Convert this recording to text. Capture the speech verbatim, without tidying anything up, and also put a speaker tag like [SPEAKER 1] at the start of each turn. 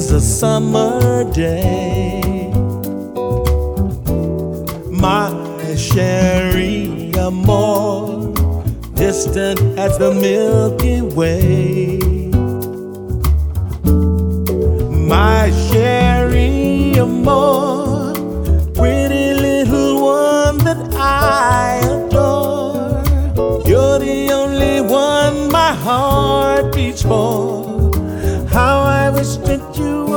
[SPEAKER 1] as a summer day. My Sherry Amor, distant as the Milky Way. My Sherry Amor, pretty little one that I adore. You're the only one my heart beats for. How I wish that you